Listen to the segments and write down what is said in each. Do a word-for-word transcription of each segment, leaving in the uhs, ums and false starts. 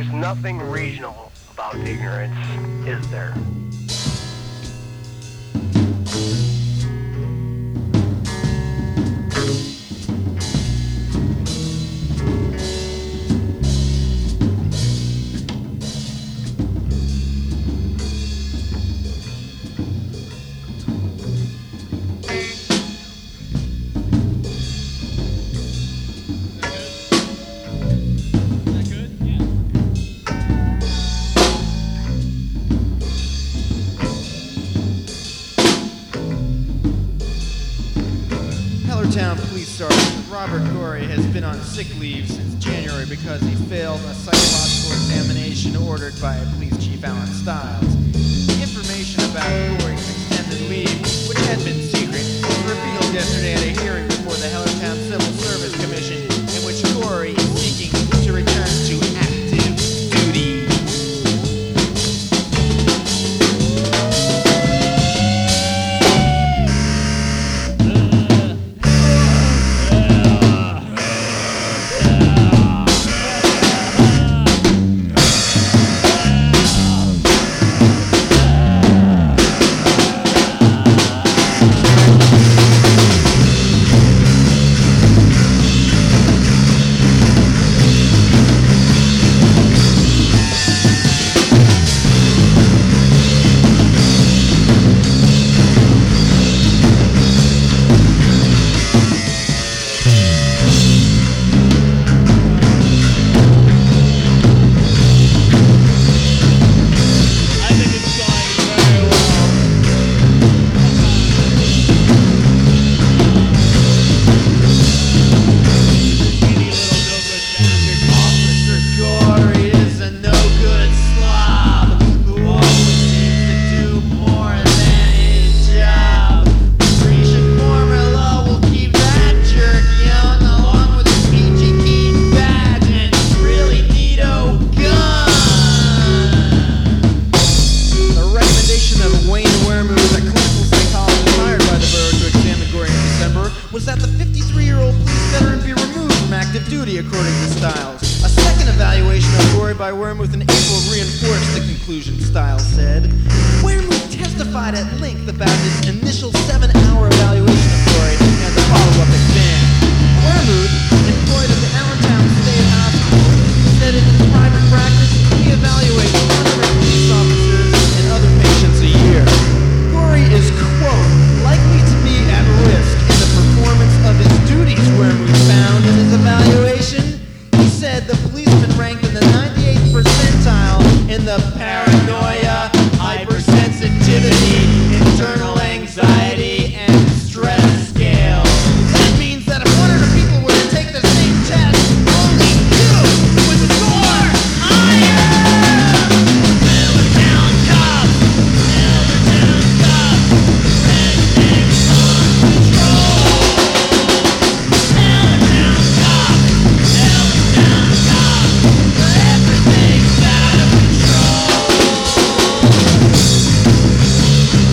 There's nothing regional about ignorance, is there? Town Police Sergeant Robert Gorey has been on sick leave since January because he failed a psychological examination ordered by Police Chief Alan Stiles. Information about Gorey's extended leave, which had been secret, was revealed yesterday at a hearing before the Hellertown Civil Service Commission, in which Gorey is seeking to return to active duty. Was that the fifty-three-year-old police veteran be removed from active duty, according to Stiles. A second evaluation of Gorey by Wermuth in April reinforced the conclusion, Stiles said. Wermuth testified at length about his initial seven-hour evaluation of Gorey and the follow-up exam. Wermuth, employed at the Allentown State Hospital, said in his private practice he evaluates one hundred police officers and other patients a year. Gorey is, quote, likely to be at risk in the performance of his duties, Wermuth found in his evaluation. He said the policeman ranked in the ninety-eighth percentile in the paranoia, hypersensitivity, internal anxiety, and stress scale. That means that if one hundred people were to take the same test, only two would score higher! Hellertown Cops! Hellertown Cops! Rednecks on patrol! Hellertown Cops! Hellertown Cops! Where everything's out of control!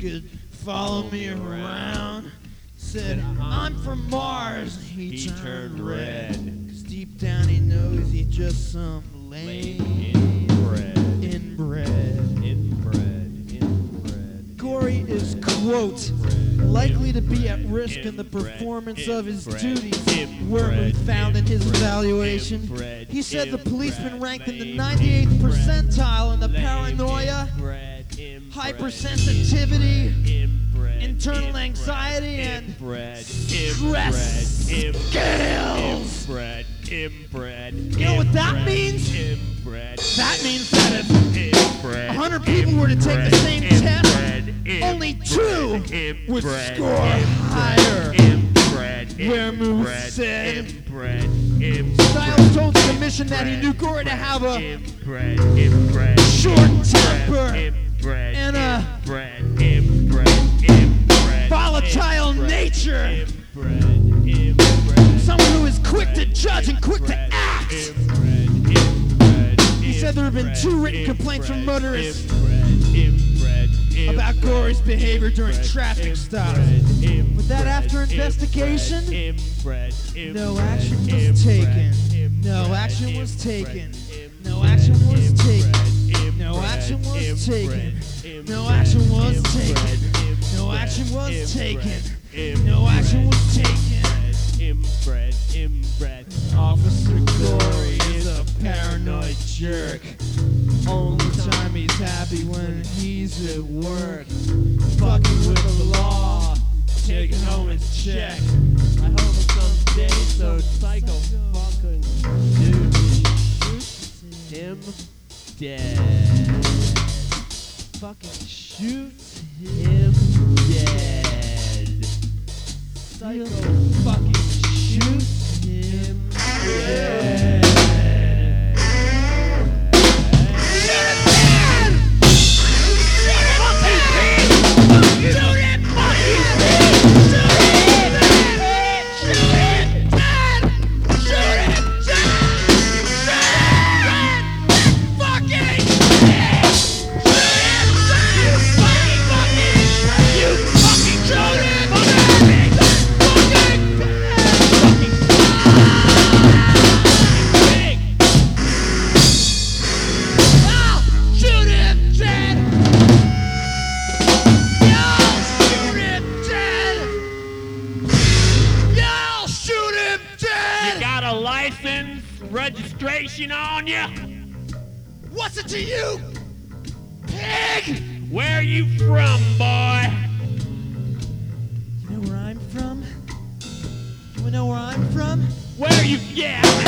could follow me around. Said, I'm from Mars. He, He turned, turned red. red. Cause deep down he knows he's just some lame Inbred. inbred. Inbred. Inbred. Gory is, quote, likely to be at risk in the performance of his duties, Wormwood found in his evaluation. He said the policeman ranked in the ninety-eighth percentile in the paranoia, hypersensitivity, internal anxiety, and stress scales. You know what that means? That means that if a hundred people were to take the same test, only two would score higher. Wermuth said. Styles told the commission that he knew Gory to have a short temper and a volatile nature. Someone who is quick to judge and quick to act. He said there have been two written complaints from motorists about Gory's behavior during traffic stops. But that after investigation, no action was taken. No action was taken. No action was taken. No action was taken. No action was taken. No action was taken. No action was taken. Inbred, inbred. Officer Gory is a paranoid jerk. Only time he's happy when he's at work. Fucking with the law, taking home his check. I hope someday so psycho fucking dude shoots him dead. Fucking shoot Him dead. Psycho Psycho fucking shoot him dead. dead. Registration on you? What's it to you, pig? Where are you from, boy? You know where I'm from? You know where I'm from? Where are you? Yeah.